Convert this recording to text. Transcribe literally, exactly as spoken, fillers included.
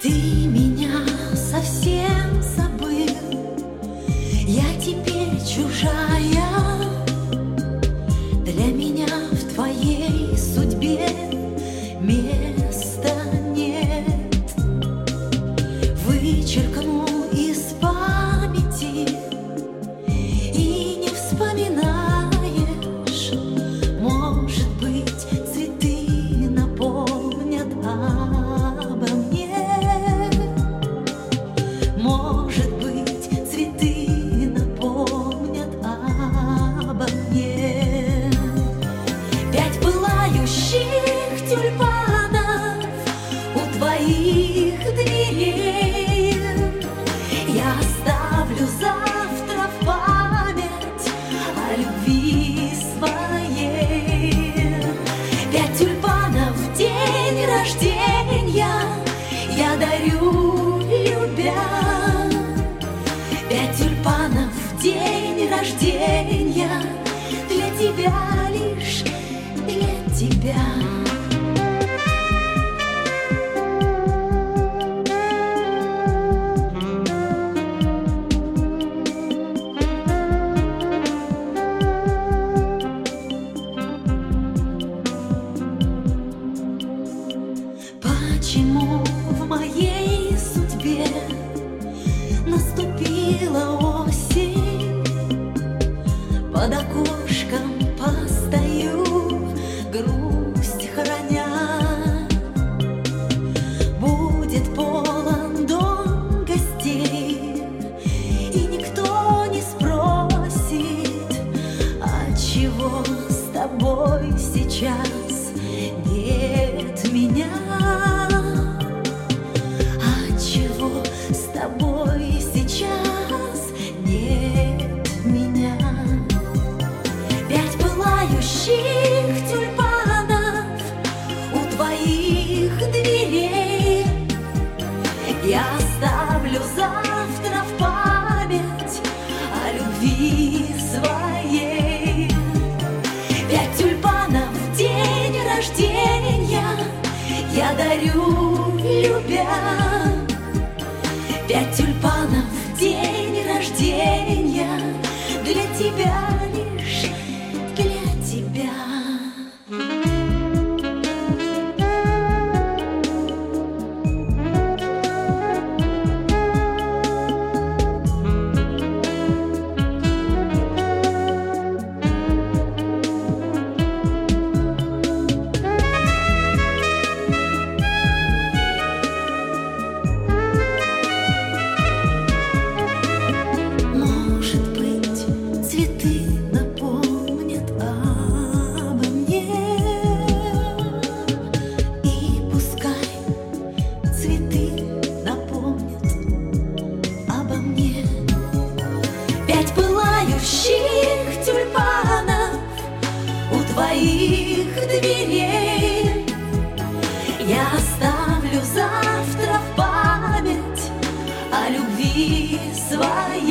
Ты меня совсем забыл, я теперь чужая. Для меня в твоей судьбе места нет. Вычеркну из памяти и не вспоминаешь. Может быть, цветы напомнят обо мне. Может быть, цветы напомнят обо мне. Пять пылающих тюльпанов у твоих дверей я оставлю завтра в память о любви своей. Пять тюльпанов в день рождения я дарю, любя. Пять тюльпанов в день рождения для тебя, лишь для тебя. Почему в моей судьбе наступила осень? Под окошком постою, грусть храня. Будет полон дом гостей, и никто не спросит, отчего с тобой сейчас нет меня. Отчего с тобой сейчас нет меня. Пять пылающих тюльпанов у твоих дверей я оставлю завтра в память о любви своей. Пять тюльпанов в день рождения я дарю, любя. Пять тюльпанов в день рождения для тебя, лишь для тебя. Может быть, цветы напомнят обо мне. И пускай цветы напомнят обо мне. Пять пылающих тюльпанов у твоих дверей я оставлю завтра в память о любви своей.